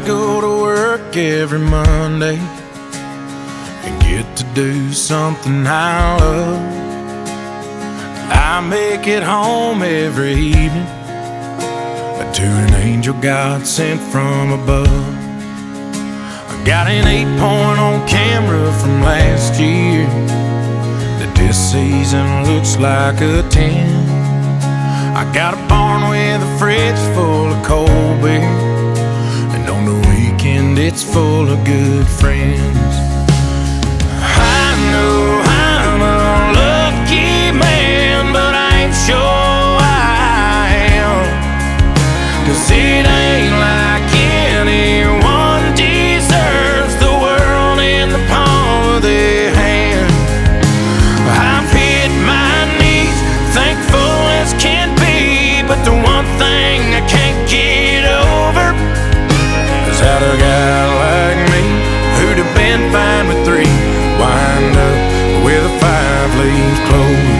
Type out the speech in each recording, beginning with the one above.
go to work every Monday and get to do something I love. I make it home every evening to an angel God sent from above. I got an 8-point on camera from last year that this season looks like a 10. I got a barn with a fridge full of cold beer, and on the weekend it's full of good friends. I know I'm a lucky man, but I ain't sure I am, 'cause it ain't like anyone deserves the world in the palm of their hand. I've hit my knees, thankful as can be, but the one thing I can't get over is how a guy like me, who'd have been fine with 3, wind up with a 5-leaf clover.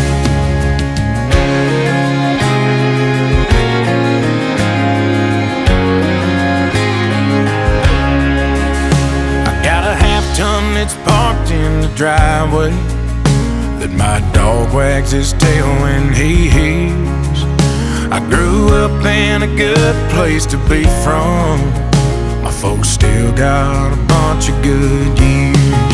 I got a half-ton that's parked in the driveway that my dog wags his tail when he hears. I grew up in a good place to be from. My folks still got a bunch of good years.